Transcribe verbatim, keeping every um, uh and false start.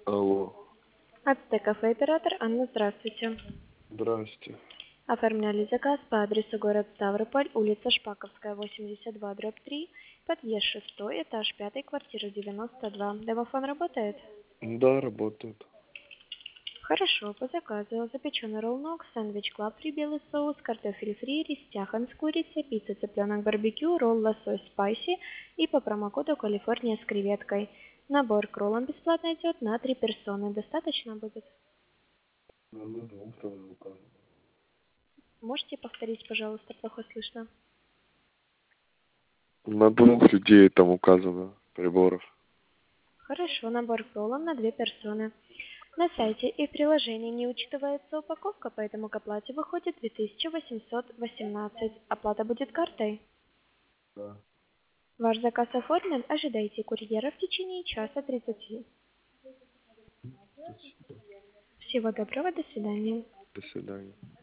Алло. Ацтек-кафе, оператор Анна, здравствуйте. Здрасте. Оформляли заказ по адресу город Ставрополь, улица Шпаковская, восемьдесят два, дробь три, подъезд шестой, этаж пятый, квартира девяносто два. Домофон работает? Да, работает. Хорошо, по заказу. Запеченный ролл-ног, сэндвич клапри, белый соус, картофель фри, рестяхан с курицей, пицца цыпленок барбекю, ролл лосось спайси и по промокоду Калифорния с креветкой. Набор к роллам бесплатно идет на три персоны. Достаточно будет? Ну, двух там указано. Можете повторить, пожалуйста, плохо слышно? На двух людей там указано приборов. Хорошо, набор к роллам на две персоны. На сайте и в приложении не учитывается упаковка, поэтому к оплате выходит две тысячи восемьсот восемнадцать. Оплата будет картой. Да. Ваш заказ оформлен, ожидайте курьера в течение часа тридцати. Спасибо. Всего доброго, до свидания. До свидания.